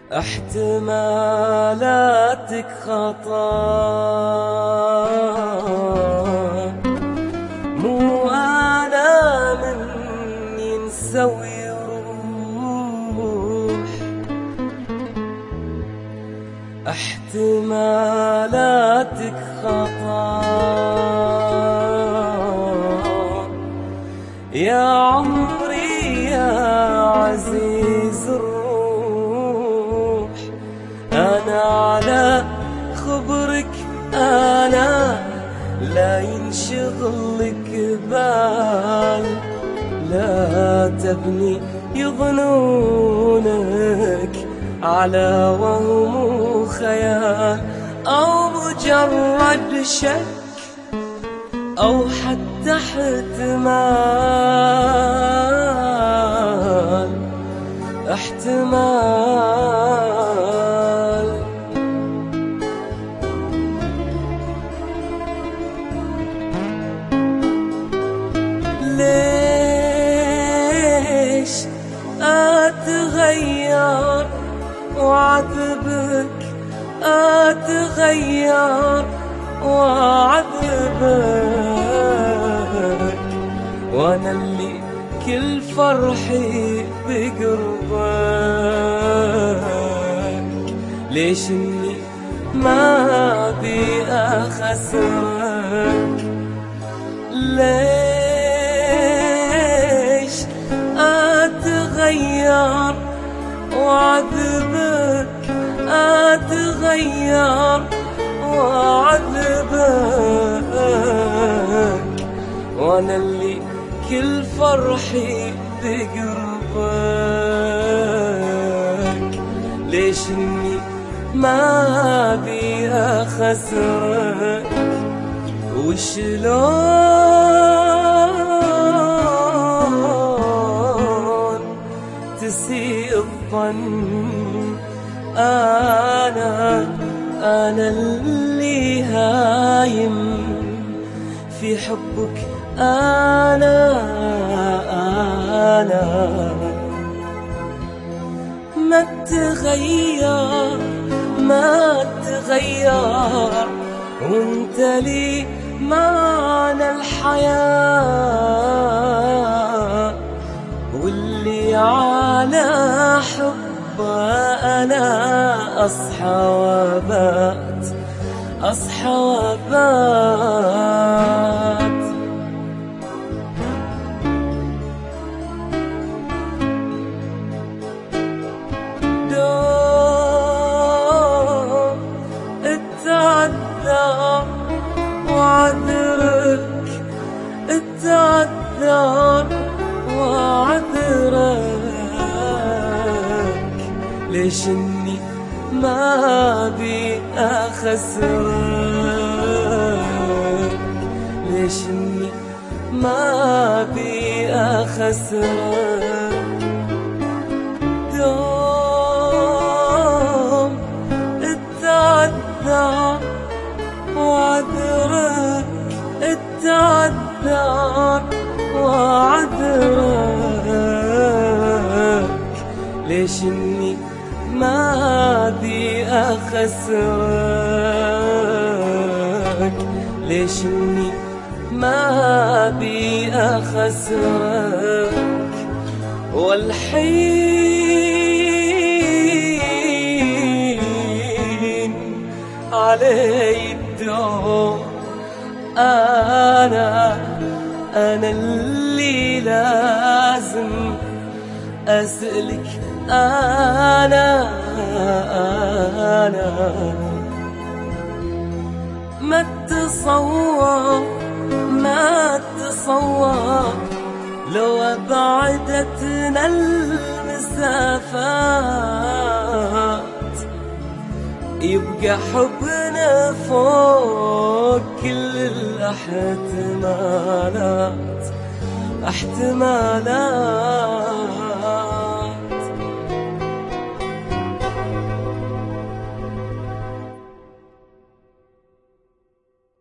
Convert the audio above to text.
احتمالاتك خطا، مو أنا مني نسوي روح. احتمالاتك خطا يا عمري يا عزيز الروح. أنا على خبرك أنا لا ينشغل لك بال، لا تبني يظنونك على وهم وخيال، أو مجرد شك أو حتى احتمال. ليش أتغير وأعذبك، أتغير وأعذبك، وأنا اللي كل فرحي بقربك. ليش إني ما بي أخسرك، ليش أتغير وأعذبك، أتغير وأعذبك، وأنا اللي كل فرحي بقربك. ليش إني ما بي أخسرك، وشلون تسيء الظن. أنا اللي هايم في حبك، أنا ما تغير ما تغير، وانت لي معنى الحياة، واللي على حبه أنا أصحى وبات، أصحى وبات. دوم اتعذر وعذرك، اتعذر وعذرك. ليش إني ما بي أخسرك، ليش إني ما بي أخسرك. دوم اتعذر وعذرك، اتعذر وعذرك. ليش إني ما بي أخسرك، ليش إني ما بي أخسرك. والحين علي الدور، أنا اللي لازم أسألك. أنا ما تتصور لو أبعدتنا المسافات، يبقى حبنا فوق كل الاحتمالات، احتمالات.